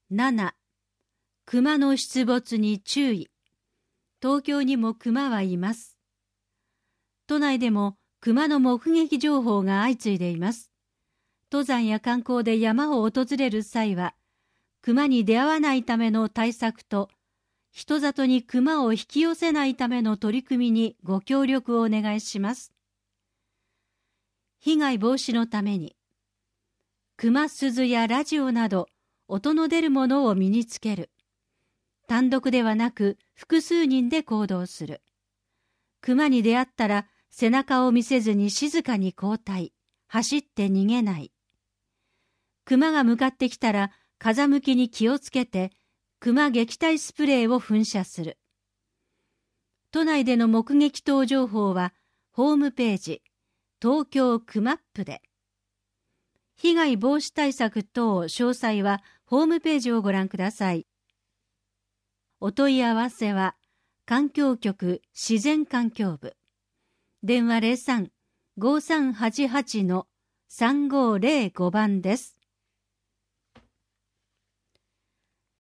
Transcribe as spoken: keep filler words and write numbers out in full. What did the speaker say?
なな、熊の出没に注意。東京にも熊はいます。都内でも熊の目撃情報が相次いでいます。登山や観光で山を訪れる際は、熊に出会わないための対策と、人里に熊を引き寄せないための取り組みにご協力をお願いします。被害防止のために、熊鈴やラジオなど音の出るものを身につける。単独ではなく複数人で行動する。熊に出会ったら背中を見せずに静かに後退、走って逃げない。熊が向かってきたら風向きに気をつけて熊撃退スプレーを噴射する。都内での目撃等情報はホームページ東京クマップで。被害防止対策等詳細はホームページをご覧ください。お問い合わせは環境局自然環境部。電話 ゼロさん ごさんはちはち さんごゼロご 番です。